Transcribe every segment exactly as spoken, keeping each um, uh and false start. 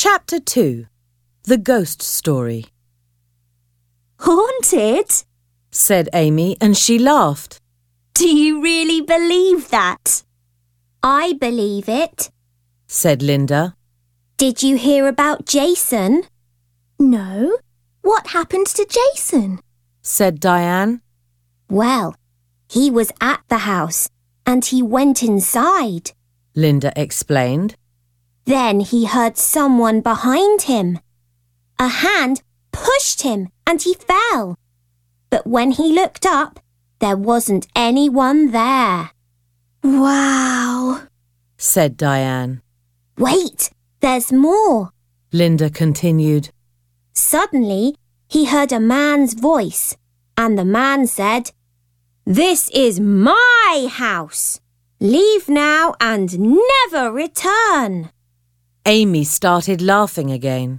Chapter two. The Ghost Story. Haunted? Said Amy, and she laughed. Do you really believe that? I believe it, said Linda. Did you hear about Jason? No. What happened to Jason? Said Diane. Well, he was at the house and he went inside. Linda explained. Then he heard someone behind him. A hand pushed him and he fell. But when he looked up, there wasn't anyone there. Wow, said Diane. Wait, there's more, Linda continued. Suddenly, he heard a man's voice, and the man said, "This is my house. Leave now and never return." Amy started laughing again.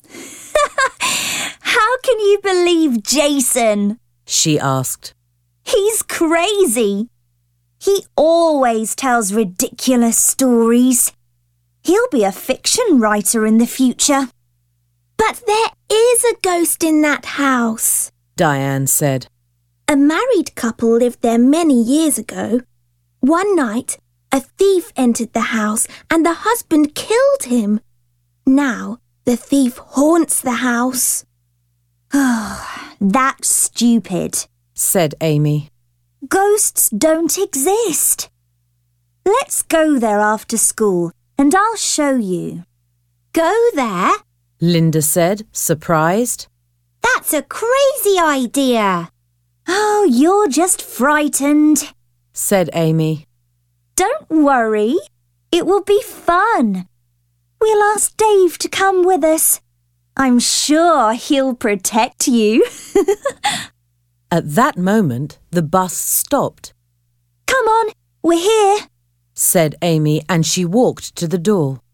How can you believe Jason? She asked. He's crazy. He always tells ridiculous stories. He'll be a fiction writer in the future. But there is a ghost in that house, Diane said. A married couple lived there many years ago. One night, a thief entered the house and the husband killed him. Now, the thief haunts the house. Oh, that's stupid, said Amy. Ghosts don't exist. Let's go there after school and I'll show you. Go there? Linda said, surprised. That's a crazy idea. Oh, you're just frightened, said Amy. Don't worry. It will be fun. We'll ask Dave to come with us. I'm sure he'll protect you. At that moment, the bus stopped. Come on, we're here, said Amy, and she walked to the door.